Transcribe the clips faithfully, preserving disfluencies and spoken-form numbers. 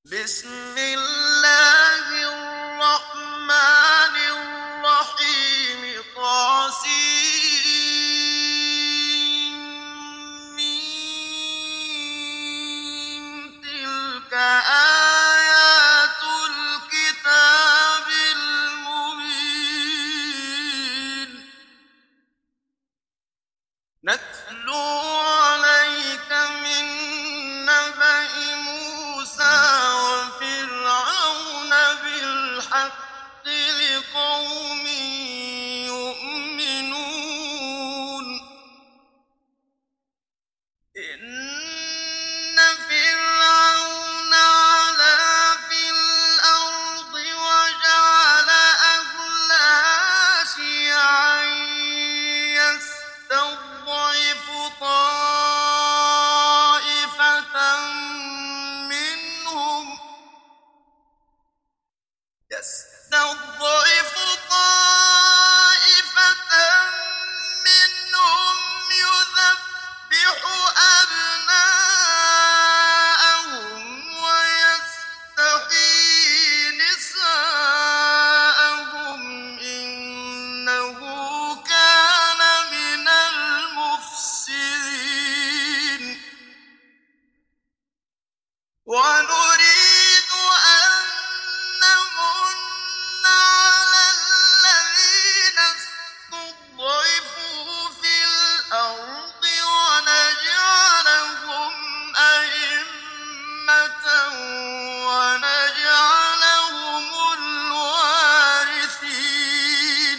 بسم الله الرحمن الرحيم طاسيم تلك آيات الكتاب المبين نتلو عليك من نبأ موسى وفرعون بالحق لقوم يؤمنون إن فرعون علا في الأرض وجعل أهلها شيعا يستضعف طائفة منهم يستضعف طائفة منهم يذبح أبناءهم ويستحيي نساءهم إنه كان من المفسدين ونريد أن نمن على الذين استضعفوا في الأرض ونجعلهم أئمة ونجعلهم الوارثين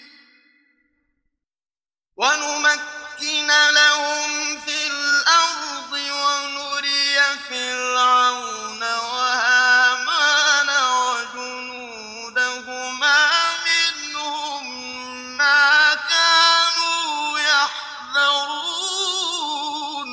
ونمكن لهم في الأرض ونري فرعون وهامان وجنودهما منهم ما كانوا يحذرون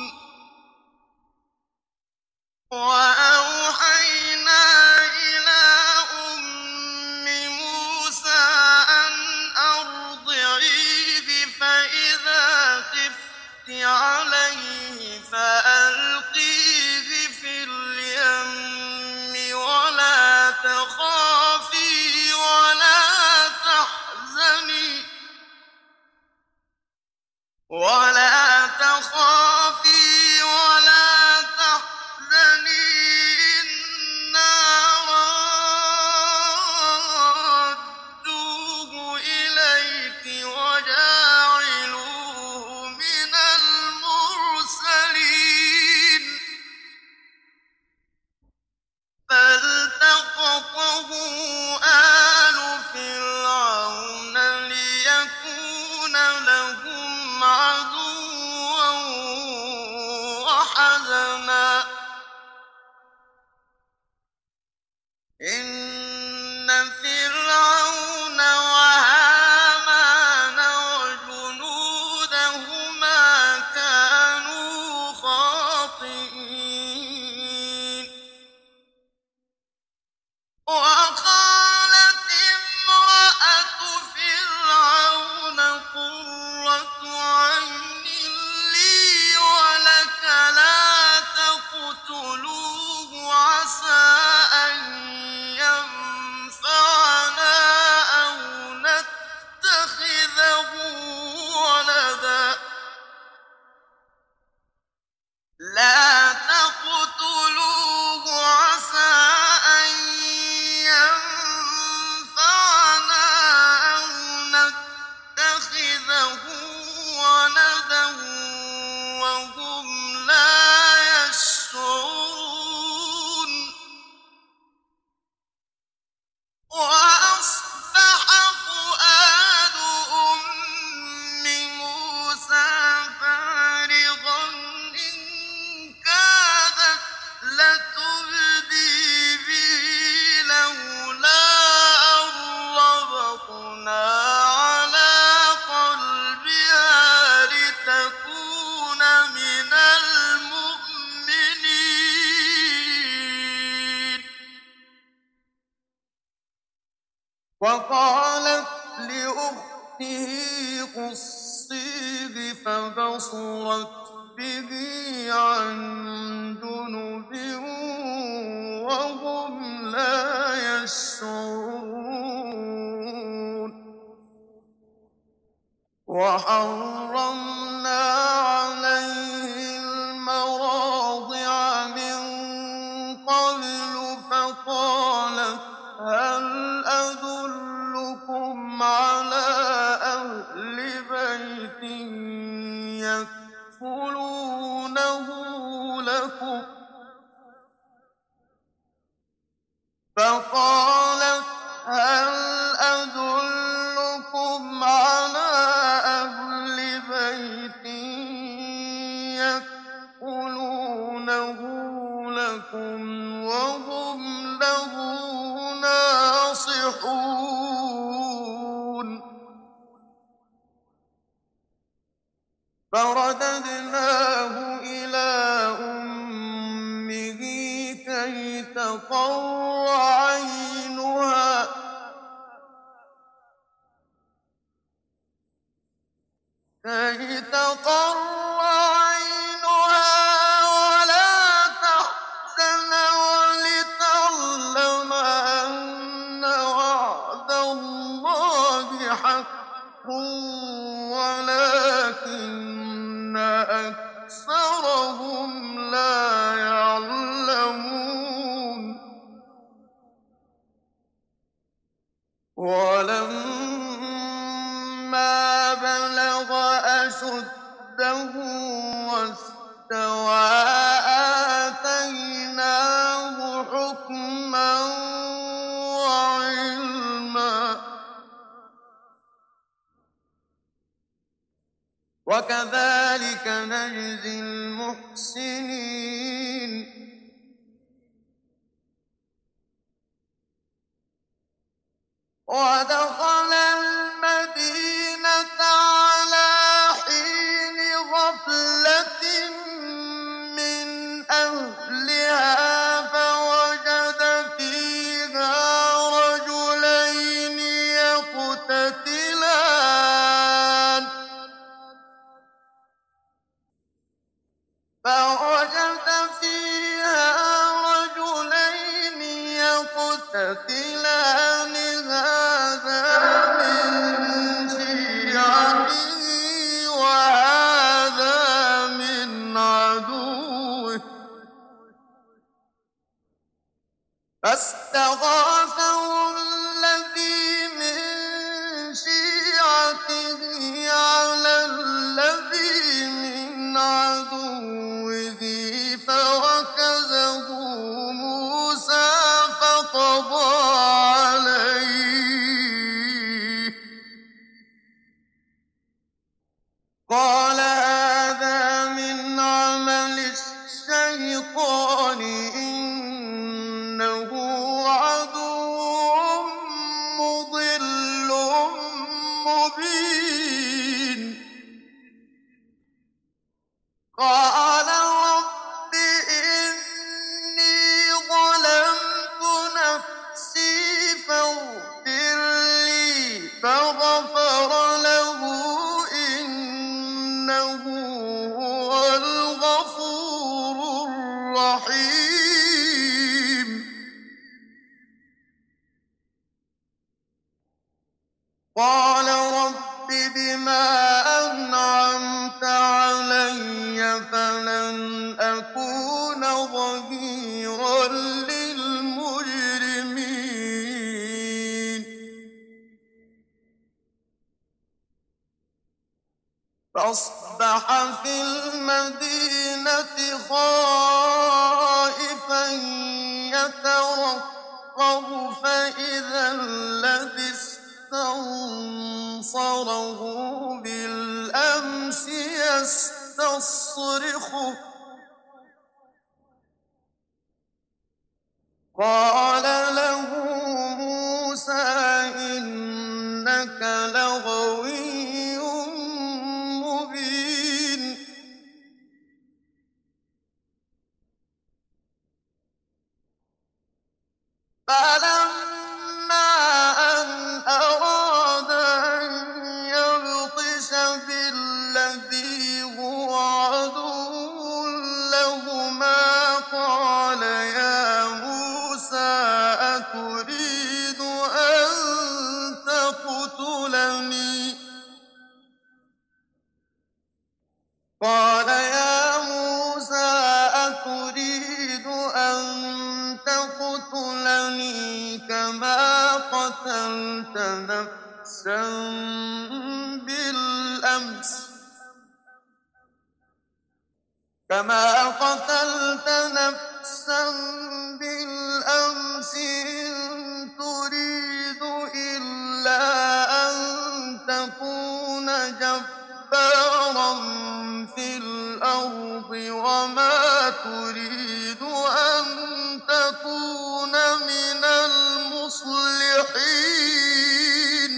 وأوحينا إلى أم موسى أن أرضعيه فإذا خفت عليه فألقيه في اليم ولا تخافي ولا تحزني ولا تخافي ولا تحزني إنا رادوه إليك وجاعلوه من المرسلين فالتقطه آل فرعون ليكون لهم عدوا وحزنا إن فرعون وهامان وجنودهما كانوا خاطئين وقالت امرأة فرعون قرة عين لي ولك لا تقتلوه عسى أن ينفعنا أو نتخذه ولدا لا تقتلوه عسى أن ينفعنا أو نتخذه ولدا وهم لا يشعرون وأصبح فؤاد أم موسى فارغا إن كادت لتبدي به لولا أن ربطنا على قلبها لتكون من المؤمنين وقالت لأخته قصيه فبصرت به عن جنب وهم لا يشعرون وحرمنا عليه المراضع من قبل فقالت هل أدلكم على أهل بيت يكفلونه لكم فقالت هل أدلكم على أهل بيت يكفلونه لكم وهم له ناصحون فرددناه إلى أمه كي تقر عينها كي تقر عينها ولا تحزن ولتعلم أن وعد الله حق ولكن أكثرهم لا يعلمون ولما بلغ أشده واستوى آتيناه حكما وعلما وكذلك نجزي المحسنين ودخل المدينة على حين غفلة من أهلها فوجد فيها رجلين يقتتلان فوجد فيها رجلين يقتتلان هذا من شيعته وهذا من عدوه فاستغاثه الذي من شيعته على الذي من عدوه فوكزه موسى فقضى عليه قال هذا من عمل الشيطان إنه عدو مضل مبين قال رب إني ظلمت نفسي فاغفر لي فغفر له إنه هو الغفور الرحيم قال رب بما أنعمت علي فلن أكون ظهيرا للمجرمين فأصبح في المدينة خائفا يترقب فإذا الذي استنصره بالأمس يستصرخه قال له موسى إنك لغوي مبين فلما أن أراد أن يبطش بالذي هو عدو لهما قال يا موسى تقتلني كما قتلت نفسا بالأمس كما قتلت نفسا بالأمس إن تريد إلا أن تكون جبارا في الأرض وما تريد أن تكون من المصلحين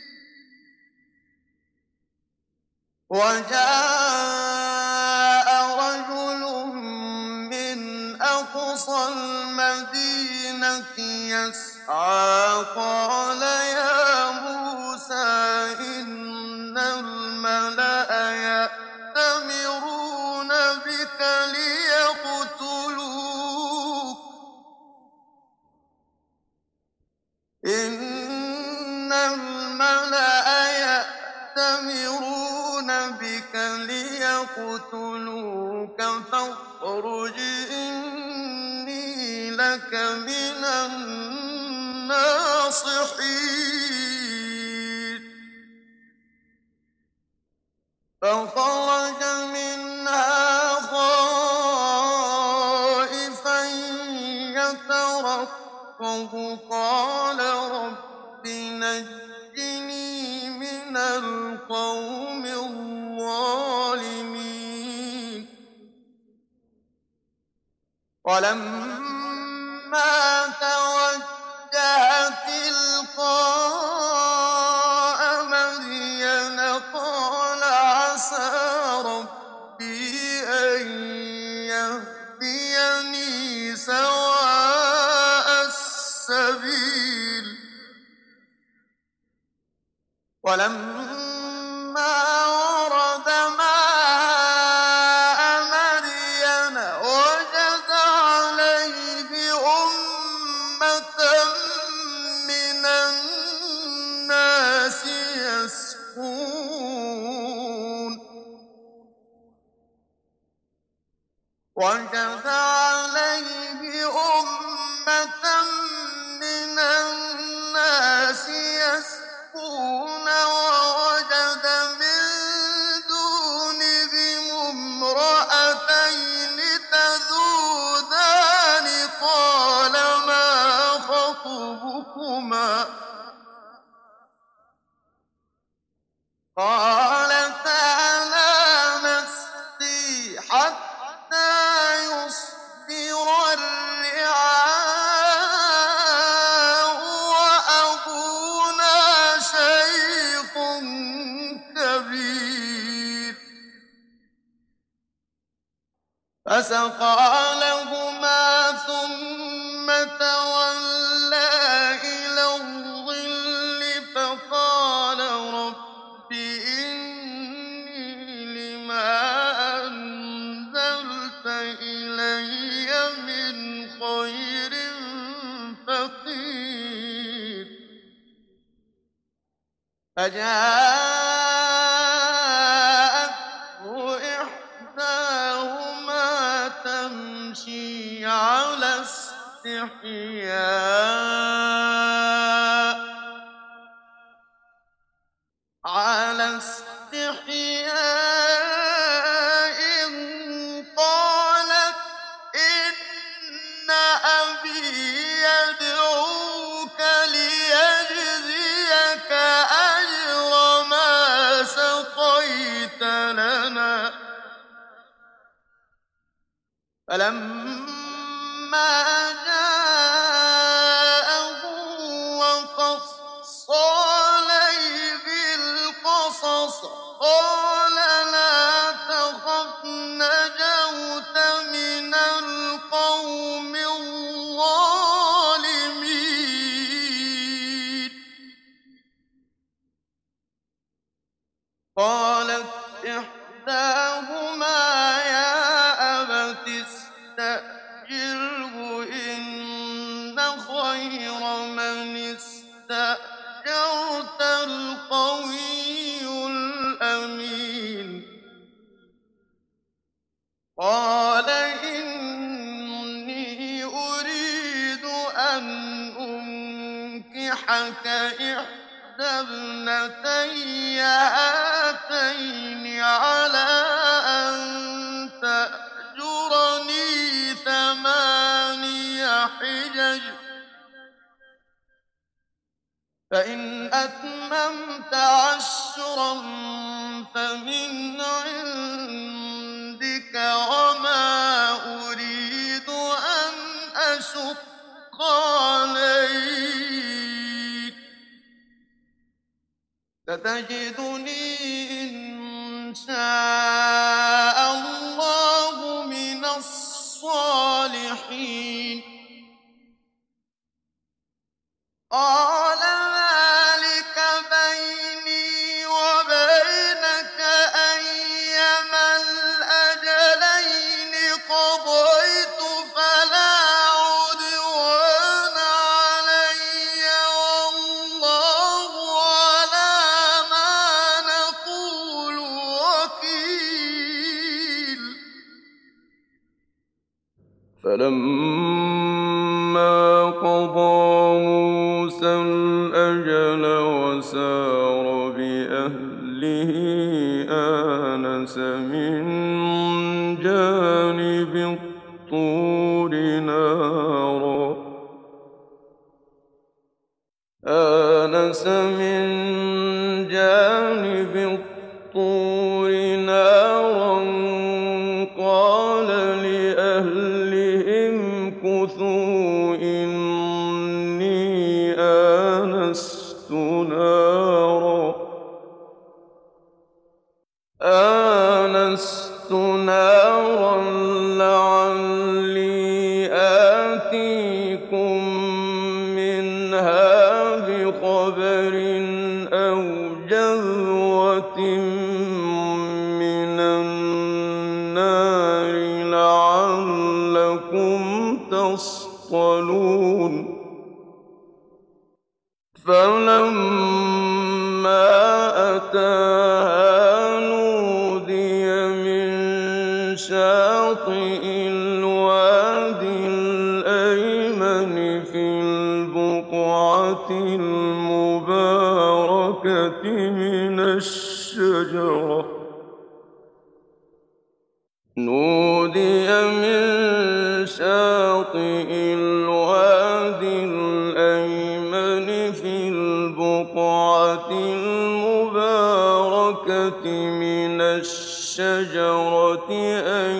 وجاء رجل من أقصى المدينة يسعى قال يا موسى إن الملأ يأتمرون بك ليقتلوك إن الملأ يأتمرون بك ليقتلوك فاخرج إني لك من الناصحين فخرج منها خائفا يترقب قال رب نجني من القوم الظالمين ولما توجه تلقاء مدين قال عسى ربي أن يهديني سواء السبيل ولما ورد ماء مدين وجد عليه أمة من الناس يسقون وجد عليه أمة من الناس يسقون ووجد من دونهم امرأتين تذودان قال ما خطبكما قالتا لا نسقي حتى يصدر الرعاء وأبونا شيخ كبير فسقى لهما ثم تولى إلى الظل فقال رب إني لما أنزلت إلي من خير فقير فجاءته إحداهما تمشي على استحياء على استحياء قالت إن أبي يدعوك ليجزيك أجر ما سقيت لنا فلما جاءه وقص عليه القصص قال لا تخف نجوت من القوم الظالمين قالت إحداهما يا أبت استأجره إن خير من استأجرت القوي الأمين قال إني أريد أن أنكحك إحدى ابنتي هاتين على أن تأجرني ثماني حجج فإن أتممت عشرا فمن عندك وما أريد أن أشق عليك ستجدني إن شاء الله من الصالحين قال ذلك بيني وبينك أيما الأجلين قضيت فلا عدوان علي والله على ما نقول وكيل فلما قضى موسى الأجل وسار بأهله آنس من جانب الطور نارا آنس من جانب الطور نارا قال لأهلهم كثوا إني آنست نارا آنست نارا لعلي آتيكم منها بخبر أو جذوة من النار لعلكم تصطلون فلما أتاها نودي من شاطئ الوادي الأيمن في البقعة المباركة من الشجرة نودي من شاطئ الوادي الأيمن في البقعة المباركة من الشجرة أن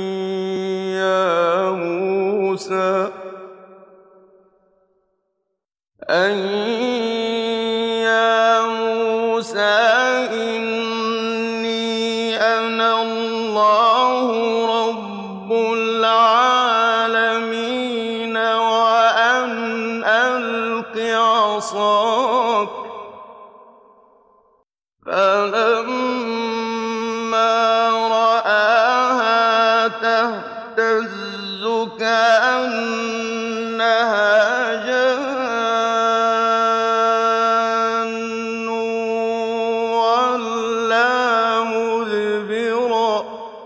يا موسى أن يا موسى إني أنا الله رب العالمين وأن ألق عصاك فلما رآها تهتز كأنها جان ولا مدبرا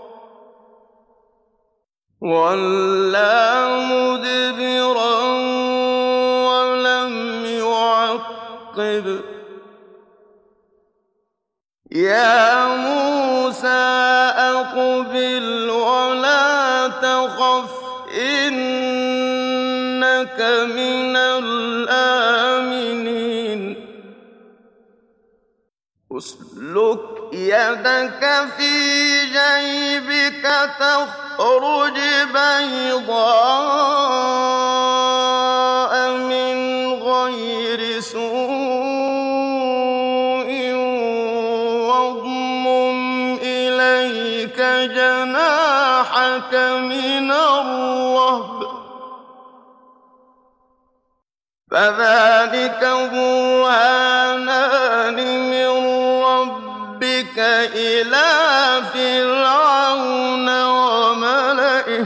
ولا مدبرا ولم يعقب يا موسى أقبل ولا تخف إنك من الآمنين اسلك يدك في جيبك تخرج بيضاء من غير سوء واضمم إليك جناحك من الرهب فذلك برهانان من ربك إلى فرعون وملئه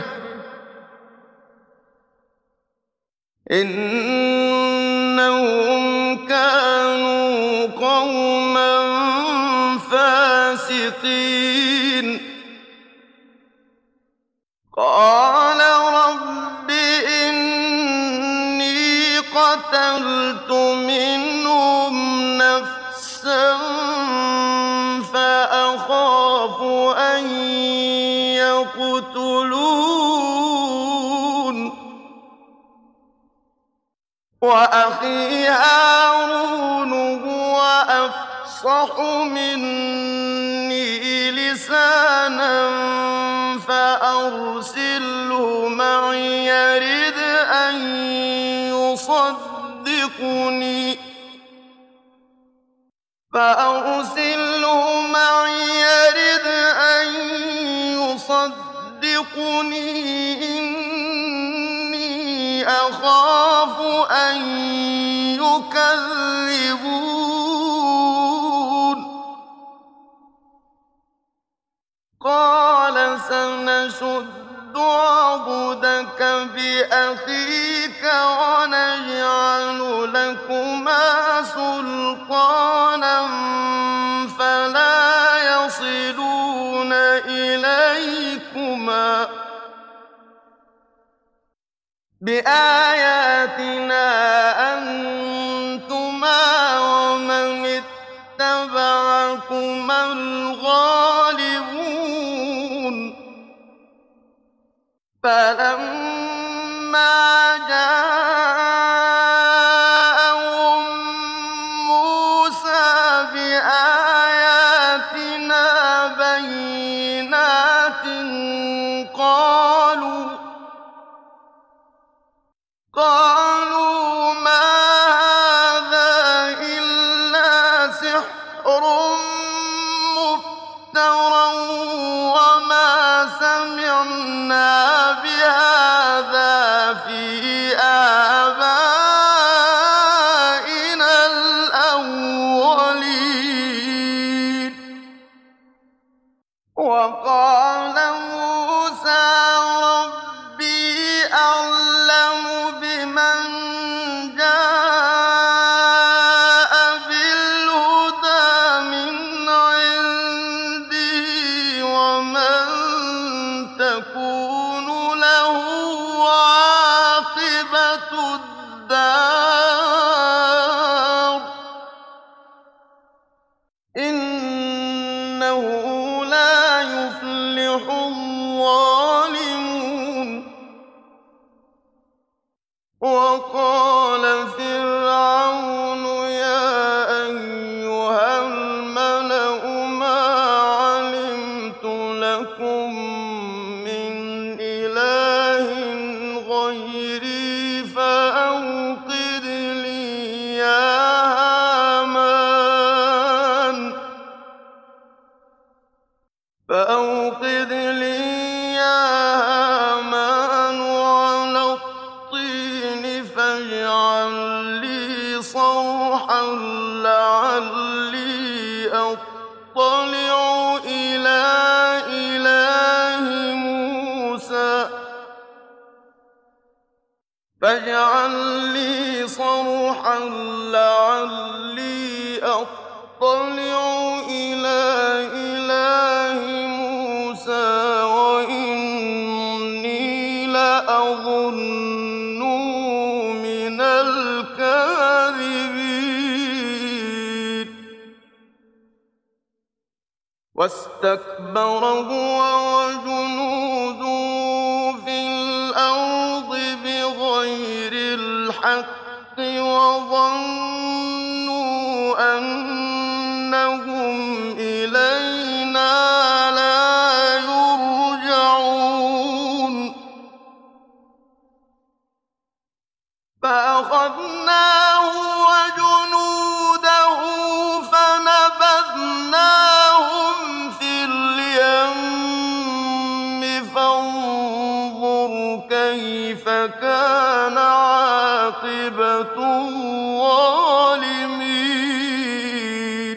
إنهم كانوا قوما فاسقين قال رب إني قتلت منهم نفسا فأخاف أن يقتلون وأخي هارون هو أفصح مني لسانا فأرسله معي يرد أن يصدقني فأرسله معي يرد أن يصدقني إني أخاف أن يكذبون قال سنشد عضدك بأخيك ونجعل لكما سلطانا فلا يصلون إليكما بآياتنا أنتما ومن اتبعكما الغالبون فلما جاءهم موسى بآياتنا بينات قالوا قالوا ما هذا إلا سحر مفترى وما سمعنا بهذا في آبائنا الأولين وقال موسى ربي أعلم بمن جاء بالهدى من عنده ومن تكون له عاقبة الدار إنه لا يفلح الظالمون وقال فرعون يا أيها الملأ ما علمت لكم من إله غيري فأوقد لي يا هامان فأوقد لي يا هامان على الطين فاجعل لي صرحا لعلي أطلع إلى إله موسى فاجعل لي صرحا لعلي أطلع إلى إله موسى وإني لأظنه من الكاذبين واستكبر هو وجنوده في الأرض بغير الحق وظنوا أنهم إلينا لا يرجعون فأخذناه وجنوده فنبذناهم في اليم فانظر كيف كان عاقبة الظالمين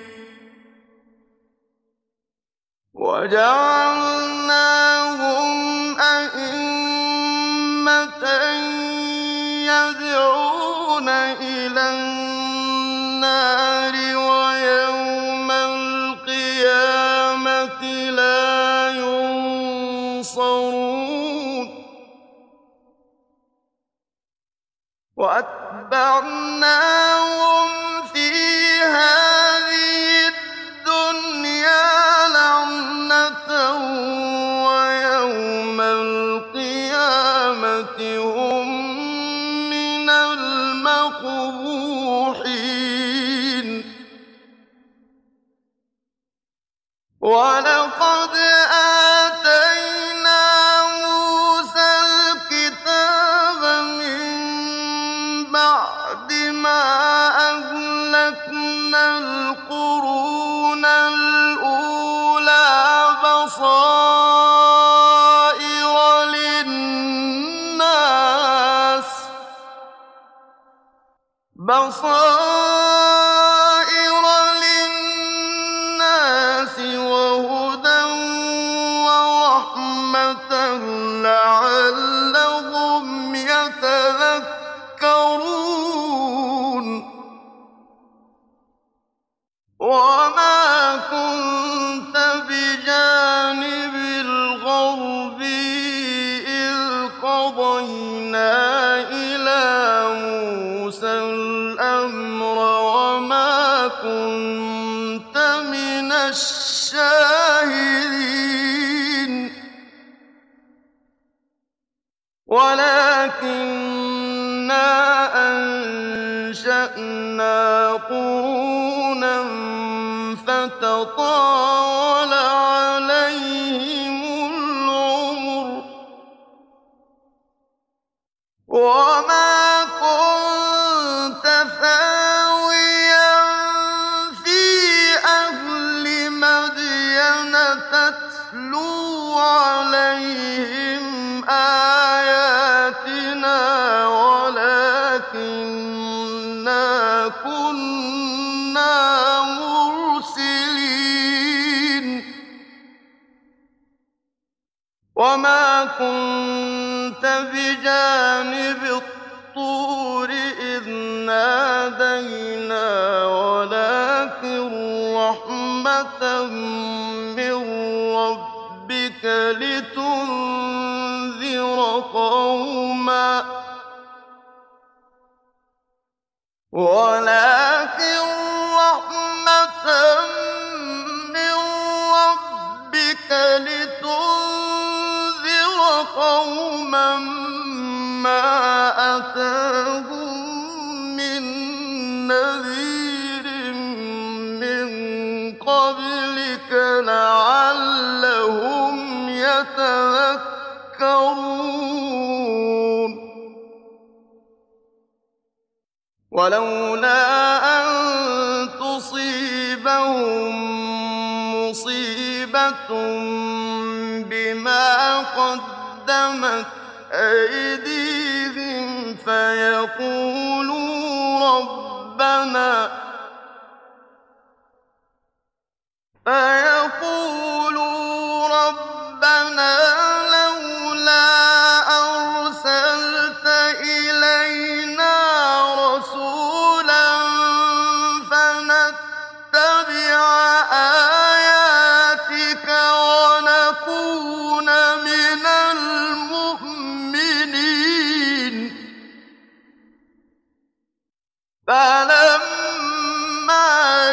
وجعلناهم أئمة يدعون إلى النار ويوم القيامة لا ينصرون وَأَتْبَعْنَاهُمْ فِي هَٰذِهِ الدُّنْيَا لَعْنَةً وَيَوْمَ الْقِيَامَةِ هُم مِّنَ الْمَقْبُوحِينَ وَلَقَدْ آتَيْنَا مُوسَى الْكِتَابَ مِن بَعْدِ مَا أَهْلَكْنَا الْقُرُونَ الْأُولَىٰ بَصَائِرَ لِلنَّاسِ بَصَائِرَ لِلنَّاسِ وَهُدًى وَرَحْمَةً لَّعَلَّهُمْ يَتَذَكَّرُونَ وَمَا كُنتَ بِجَانِبِ الْغَرْبِيِّ إِذْ قَضَيْنَا إِلَىٰ مُوسَى الْأَمْرَ وَمَا كُنتَ مِنَ الشَّاهِدِينَ وَلَٰكِنَّا أَنشَأْنَا قُرُونًا فَتَطَاوَلَ عَلَيْهِمُ الْعُمُرُ ۚ وَمَا كُنتَ ثَاوِيًا فِي أَهْلِ مَدْيَنَ تَتْلُو عَلَيْهِمْ آيَاتِنَا وَلَٰكِنَّا كُنَّا مُرْسِلِينَ وَمَا كُنتَ بِجَانِبِ الطُّورِ إِذْ نَادَيْنَا وَلَٰكِن رَّحْمَةً مِّن رَّبِّكَ لِتُنذِرَ قَوْمًا وَلَٰكِن رَّحْمَةً مِّن رَّبِّكَ لِتُنذِرَ قَوْمًا مَّا أَتَاهُم مِّن نَّذِيرٍ مِّن قَبْلِكَ لَعَلَّهُمْ يَتَذَكَّرُونَ وَلَوْلَا أَن تُصِيبَهُم مُّصِيبَةٌ بِمَا قَدَّمَتْ أَيْدِيهِمْ فَيَقُولُوا رَبَّنَا فَيَقُولُوا رَبَّنَا لَوْلَا أَرْسَلْتَ إِلَيْنَا رَسُولًا فَنَتَّبِعَ آيَاتِكَ وَنَكُونَ مِنَ الْمُؤْمِنِينَ فَلَمَّا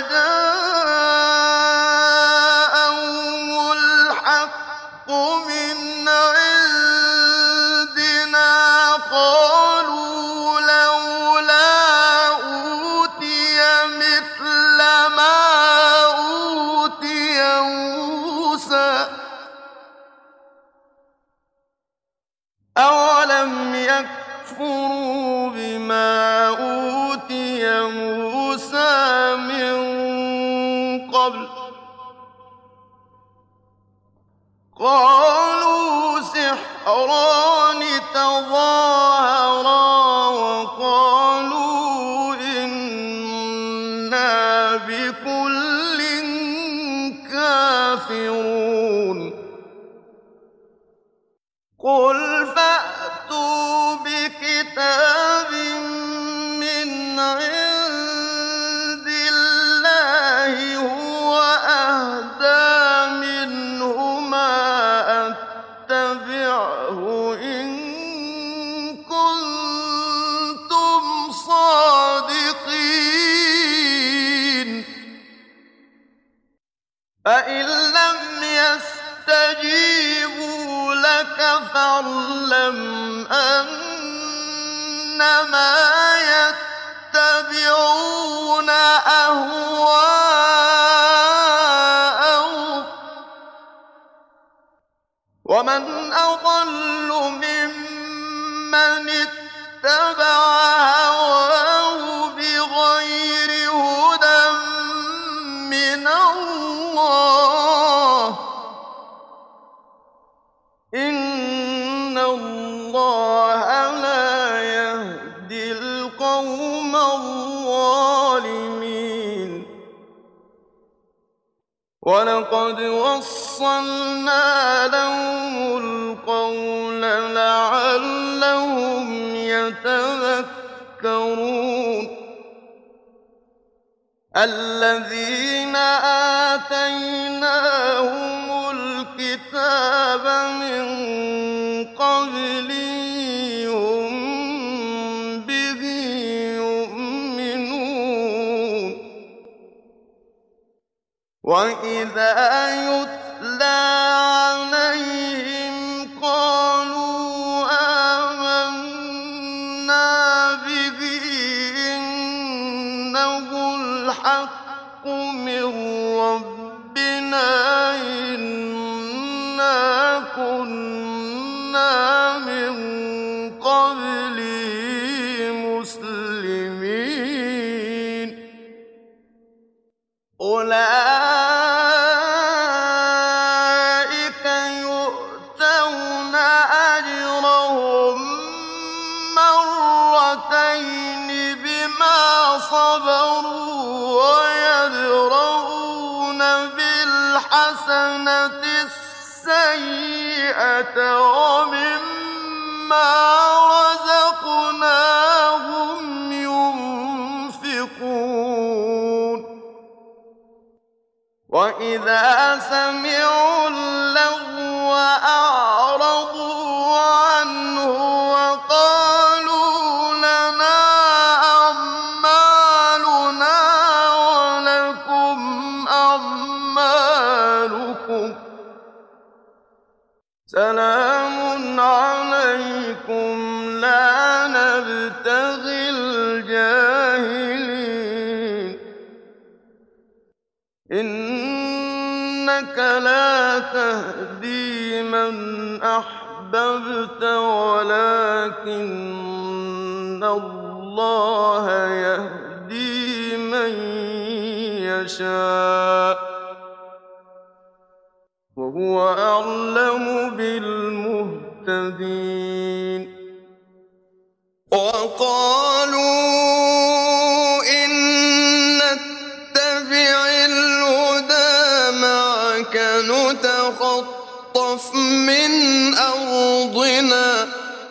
جَاءَهُمُ الْحَقُّ مِنْ عِندِنَا قَالُوا لَوْلَا أُوتِيَ مِثْلَ مَا أُوتِيَ مُوسَىٰ ۚ أَوَلَمْ يَكْفُرُوا بِمَا أُوتِيَ مُوسَىٰ مِن قَبْلُ ۖ قَالُوا سِحْرَانِ تَظَاهَرَا وَقَالُوا إِنَّا بِكُلٍّ كَافِرُونَ قُلْ فَأْتُوا بِكِتَابٍ مِّنْ عِندِ اللَّهِ هُوَ أَهْدَىٰ مِنْهُمَا أَتَّبِعْهُ إِن كُنتُمْ فإن لم يستجيبوا لك فاعلم أنما يتبعون أهواءهم ومن أضل ممن اتبع هواه بغير هدى من الله إن الله لا يهدي القوم الظالمين ولقد وصلنا لهم القول لعلهم يتذكرون الذين آتيناهم الكتاب من قبله هم به يؤمنون وإذا يتلى عليهم قالوا آمنا به إنه الحق من ربنا إنا كنا من قبله مسلمين أولئك يؤتون أجرهم مرتين بما صبروا ويدرؤون بالحسنة السيئة ومما رزقناهم ينفقون وإذا سمعوا اللغو أعرضوا عنه وقالوا لنا أعمالنا ولكم أعمالكم سلام عليكم لا نبتغي الجاهلين إنك لا تهدي من أحببت ولكن الله يهدي من يشاء وهو أعلم بالمهتدين وقالوا إن نتبع الهدى معك نتخطف من أرضنا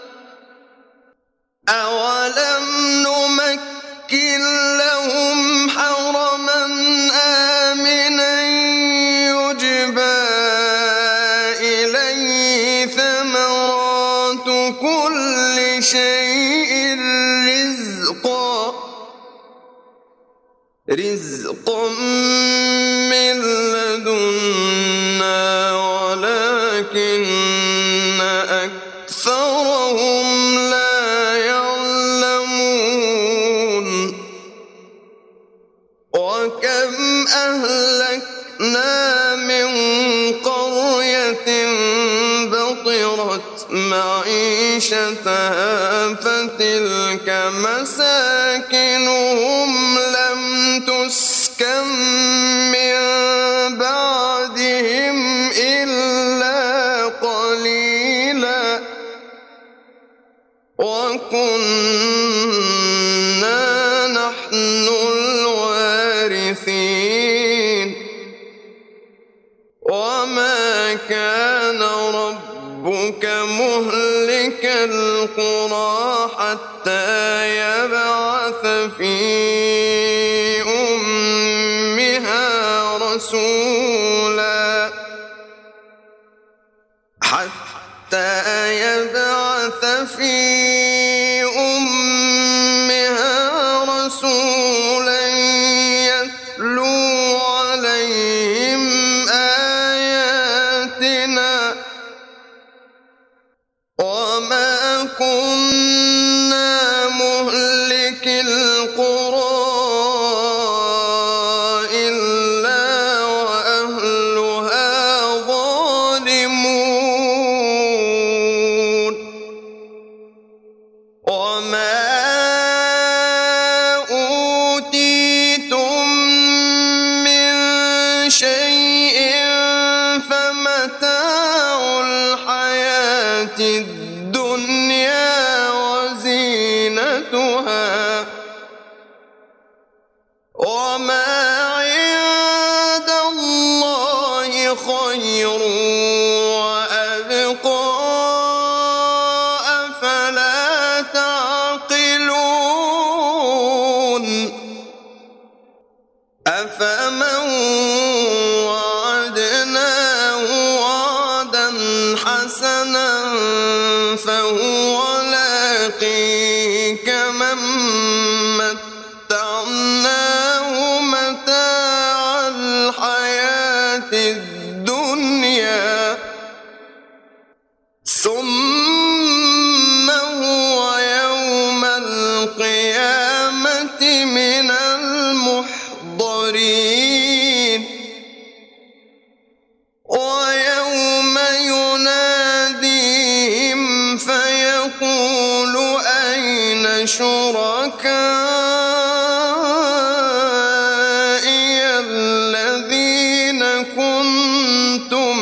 أولم نمكن لهم حرما آمنا يجبى إليه ثمرات كل شيء رزقا رزقا من لدنا ولكن أكثرهم لا يعلمون وكم أهلكنا من قرية بطرت معيشتها فتلك مساكنهم لم تسكن من بعدهم إلا قليلا وكنا نحن الوارثين وما كان ربك مهلك القرى حتى يبعث في أمها رسولا حتى يبعث في أمها رسولا يتلو عليهم أفمن وعدناه وعدا حسنا فهو لاقيه كمن متعناه متاع الحياة الدنيا ثم هو يوم القيامة من المحضرين ويوم يناديهم فيقول أين شركائي الذين كنتم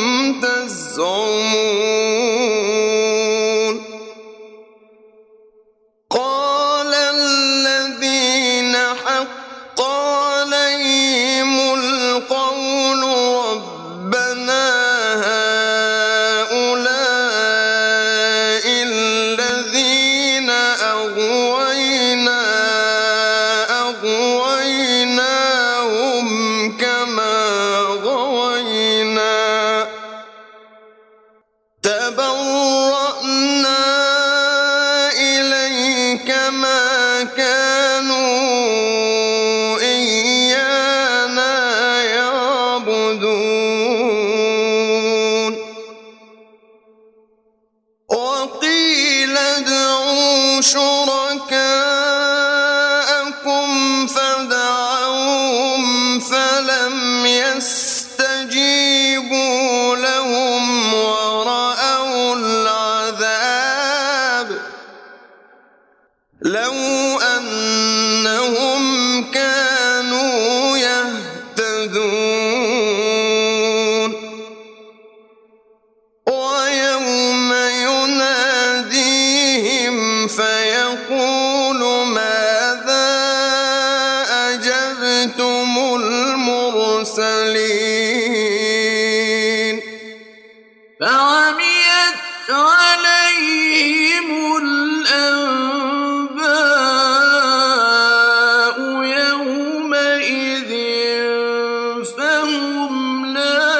تزعمون قال الذين حق عليهم القول ربنا هؤلاء الذين أغوينا أغويناهم كما غوينا تبرأنا إليك ما كانوا إيانا يعبدون وقيل ادعوا شركاءكم فدعوهم فلم يستجيبوا لهم ورأوا العذاب لو أنهم كانوا يهتدون ويوم يناديهم فيقول ماذا أجبتم المرسلين فعميت عليهم الأنباء يومئذ فهم لا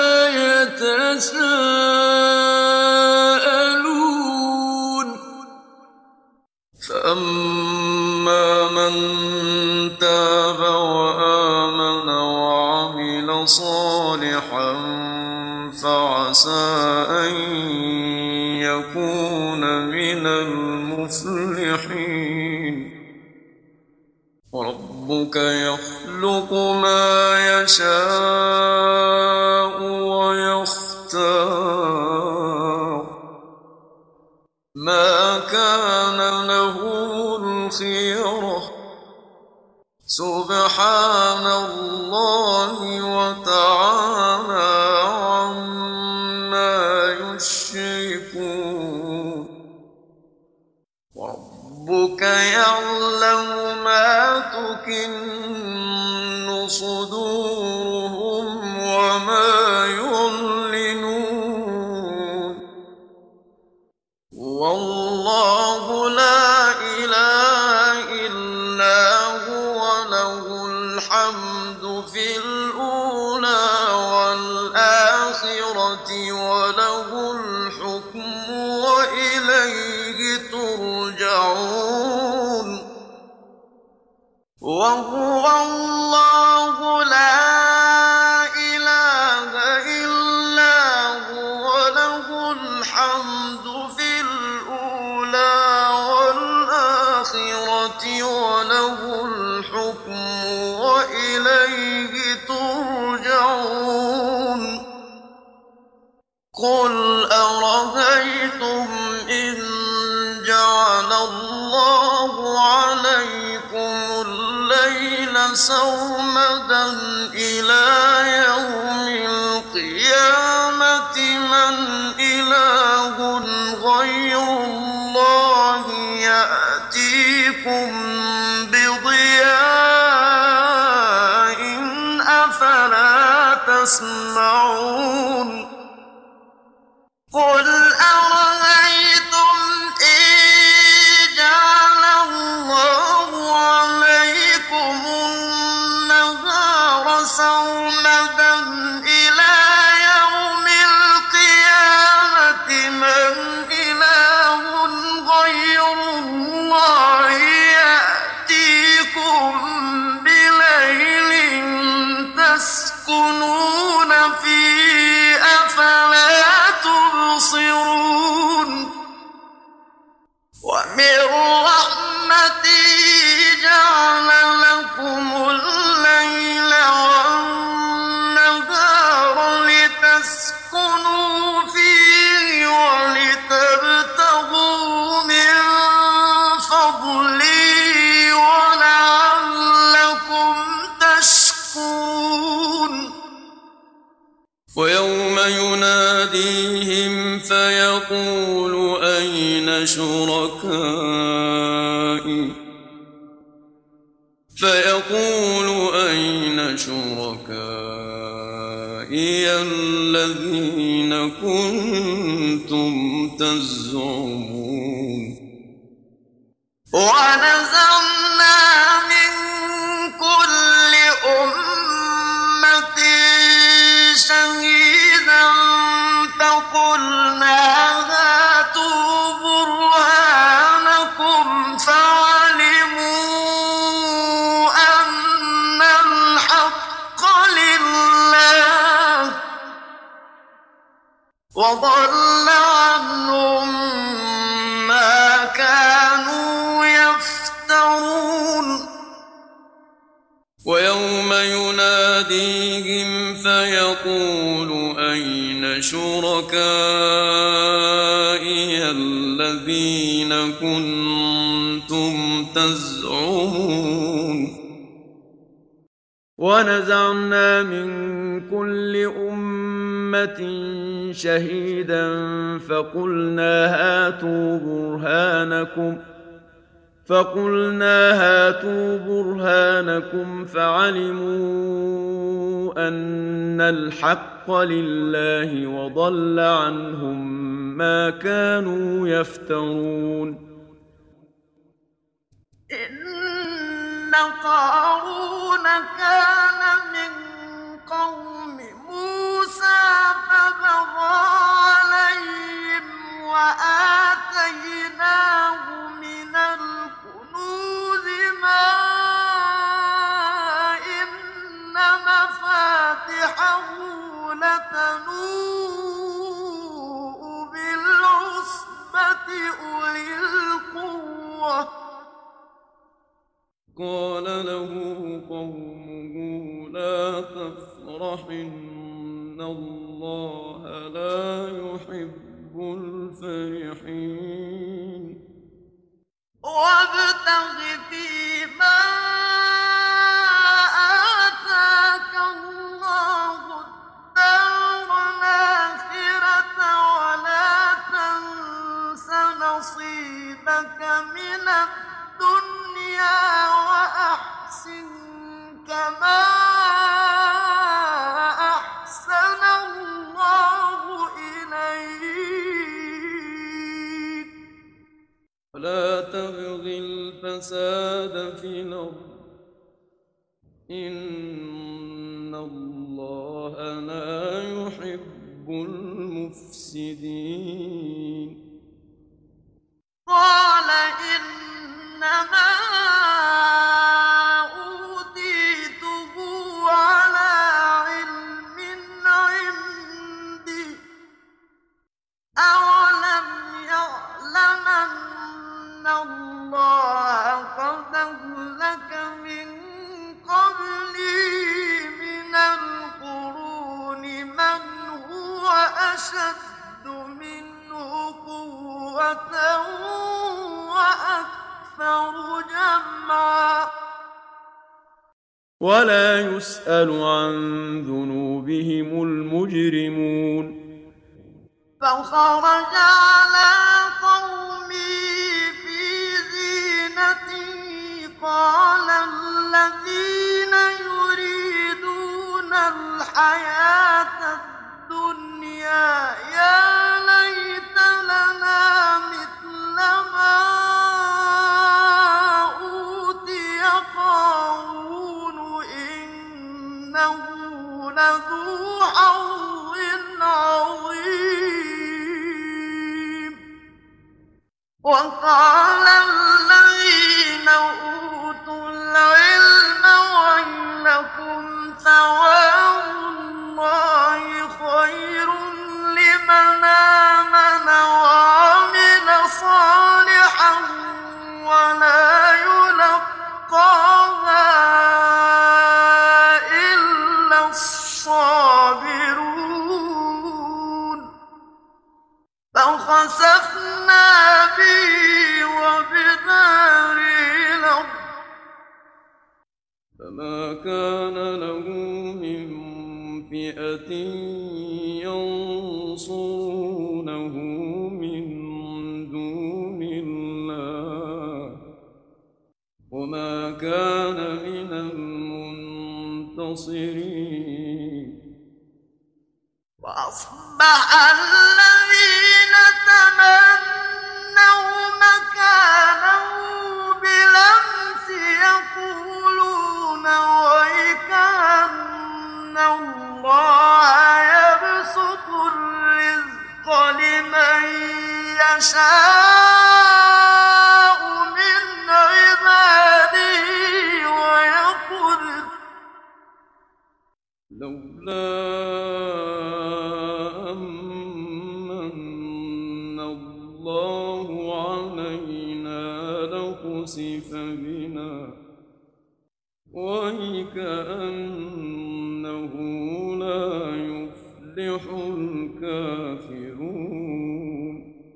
يتساءلون فأما من تاب وآمن وعمل صالحا فعسى أن يكون من المفلحين وربك يخلق ما يشاء ويختار ما كان له الخيرة سبحان الله وتعالى عما يشركون وربك يعلم ما تكن صدورهم وما يعلنون والله لا إله إلا هو له الحمد في الأولى والآخرة وله الحكم وإليه ترجعون وهو الله لا إله إلا هو له الحمد في الأولى والآخرة وله الحكم وإليه ترجعون قل أرأيتم إن جعل الله عليكم الليل سرمدا إلى يوم القيامة من إله غير الله يأتيكم بضياء أفلا تسمعون قل أرأيتم إن جعل الله عليكم النهار ربكم بليل تسكنون فيه أفلا تبصرون ومن رحمته جعل لكم الليل والنهار لتسكنوا فيه ولتبتغوا من فضله ولعلكم تشكرون ويوم يناديهم فيقول أين شركائي فيقول أين شركائي الذين كنتم تزعمون ونزعنا من كل أمة شهيدا فقلنا هاتوا برهانكم فعلموا أن الحق لله وضل عنهم ما كانوا يفترون ويوم يناديهم فيقول أين شركائي الذين كنتم تزعمون ونزعنا من كل أمة شهيدا فقلنا هاتوا برهانكم فقلنا هاتوا برهانكم فعلموا أن الحق لله وضل عنهم ما كانوا يفترون إن قارون كان من قوم موسى فبغى عليهم وآتيناه من الكنوز ما إن مفاتحه لتنوء بالعصبة أولي القوة قال له قومه لا تفرح إن الله لا يحب الفرحين وابتغ فيما آتاك الله الدار الآخرة ولا تنس نصيبك من الدنيا وأحسن كما أحسن الله إليك ولا تبغ الفساد في الأرض إن الله لا يحب المفسدين قال إنما أوتيته على علم عندي أولم يعلم أن الله قد أهلك من قبلي من القرون من هو أشد منه قوة وأكثر جمعا ولا يسأل عن ذنوبهم المجرمون فخرج على قومه في زينته قال الذين يريدون الحياة الدنيا يا ليت لنا مثل ما أوتي قارون إنه لذو حظ عظيم وقال الذين أوتوا العلم ثواب الله خير لمن آمن وعمل صالحا ولا يلقاها إلا الصابرون فخسفنا به وبداره الأرض فما كان له من فئة ينصرونه من دون الله وما كان من المنتصرين وأصبح الذين تمنوا مكانه بالأمس يقولون ويكأن الله يبسط الرزق لمن يشاء من عباده ويقدر لولا أمن الله علينا لخسف بنا وكأنه لا يفلح الكافرون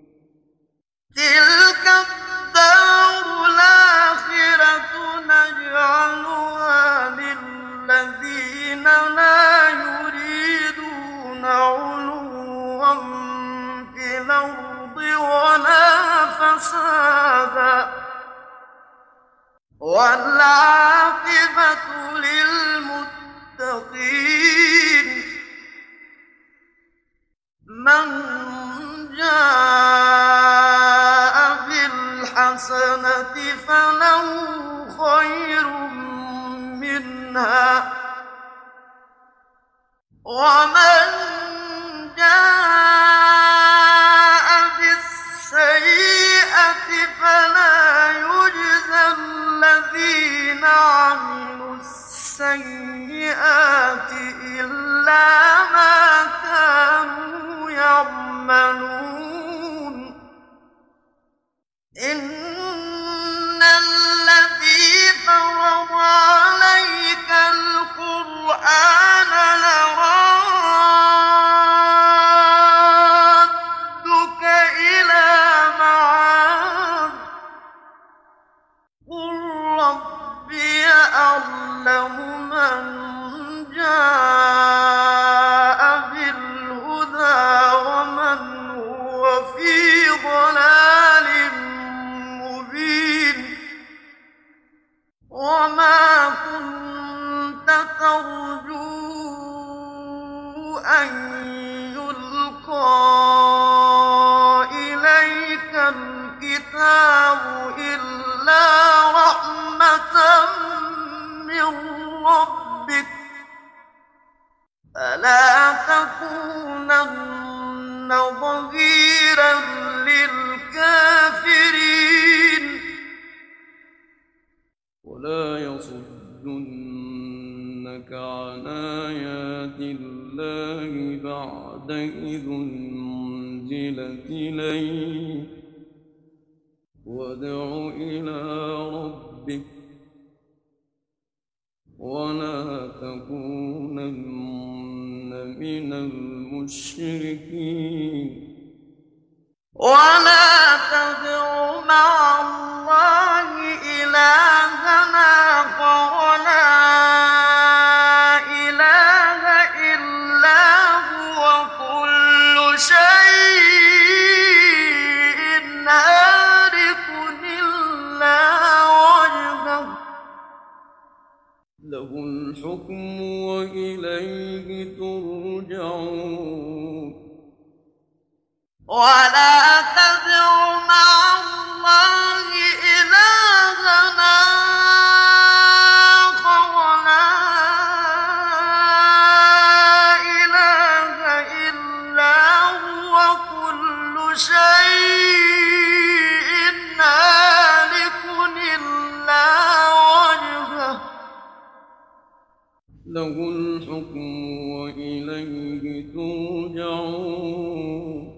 تلك الدار الآخرة نجعلها للذين لا يريدون علوا في الأرض ولا فسادا والعاقبة للمتقين من جاء بالحسنة فله خير منها ومن جاء بالسيئة فلا يجزى الذين عملوا السيئات إلا ما كانوا يعملون إن الذي فرض عليك القرآن لرادك إلى معاد قل ربي أعلم من جاء بالهدى ومن هو في ضلال مبين وما كنت ترجو أن يلقى إليك الكتاب إلا رحمة من ربك فلا تكونن ظهيرا للكافرين ولا يصدنك عن آيات الله بعد إذ أنزلت إليك وادع إلى ربك ولا تكونن من المشركين ولا تدع مع الله إلهنا آخر لا إله إلا هو كل شيء هالك إلا وجهه له الحكم وإليه ترجعون ولا تدع مع الله إلهنا آخر لا إله إلا هو كل شيء هالك إلا وجهه له الحكم وإليه ترجعون